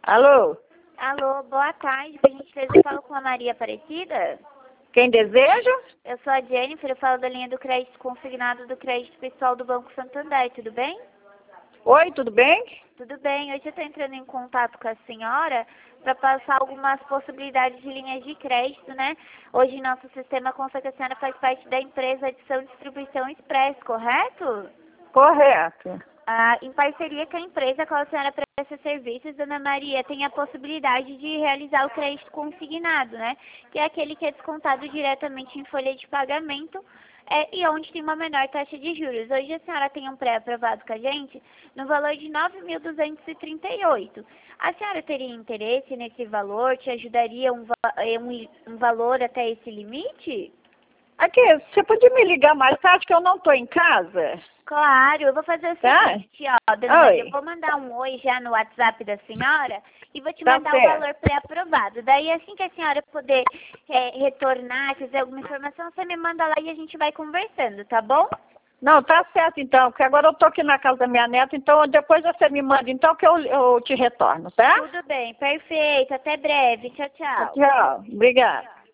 Alô? Alô, boa tarde. Por gentileza, eu falo com a Maria Aparecida. Quem deseja? Eu sou a Jennifer, eu falo da linha do crédito consignado do crédito pessoal do Banco Santander, tudo bem? Oi, tudo bem? Tudo bem. Hoje eu estou entrando em contato com a senhora para passar algumas possibilidades de linhas de crédito, né? Hoje nosso sistema consta que a senhora faz parte da empresa Adição Distribuição Express, correto? Correto. Em parceria com a empresa a qual a senhora presta serviços, Dona Maria tem a possibilidade de realizar o crédito consignado, né? Que é aquele que é descontado diretamente em folha de pagamento e onde tem uma menor taxa de juros. Hoje a senhora tem um pré-aprovado com a gente no valor de 9.238. A senhora teria interesse nesse valor? Te ajudaria um valor até esse limite? Aqui, você podia me ligar mais tarde que eu não estou em casa? Claro, eu vou fazer o Tá? seguinte, ó, Dona Maria, eu Oi. vou mandar um oi já no WhatsApp da senhora e vou te Tá mandar o certo. valor pré-aprovado. Daí, assim que a senhora poder retornar, fizer alguma informação, você me manda lá e a gente vai conversando, tá bom? Não, tá certo então, porque agora eu estou aqui na casa da minha neta, então depois você me manda então que eu te retorno, tá? Tudo bem, perfeito, até breve, tchau, tchau. Tchau, obrigada.